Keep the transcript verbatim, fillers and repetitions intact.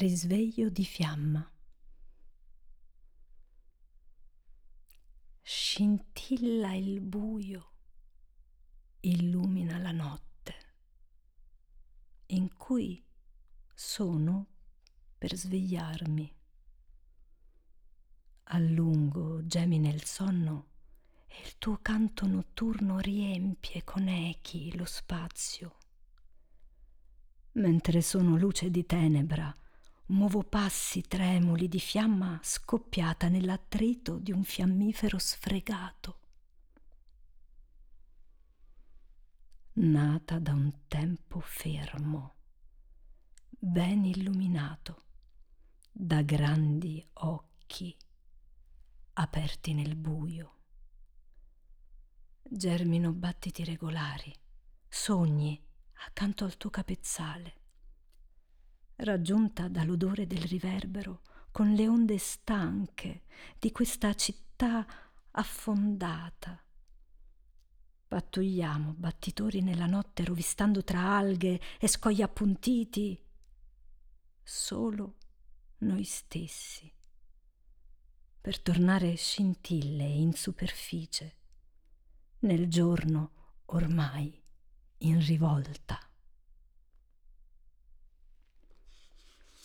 Risveglio di fiamma. Scintilla il buio, illumina la notte, in cui sono per svegliarmi. A lungo gemi nel sonno e il tuo canto notturno riempie con echi lo spazio. Mentre sono luce di tenebra, muovo passi tremuli di fiamma scoppiata nell'attrito di un fiammifero sfregato. Nata da un tempo fermo, ben illuminato, da grandi occhi aperti nel buio. Germino battiti regolari, sogni accanto al tuo capezzale. Raggiunta dall'odore del riverbero, con le onde stanche di questa città affondata. Pattugliamo battitori nella notte rovistando tra alghe e scogli appuntiti. Solo noi stessi. Per tornare scintille in superficie, nel giorno ormai in rivolta.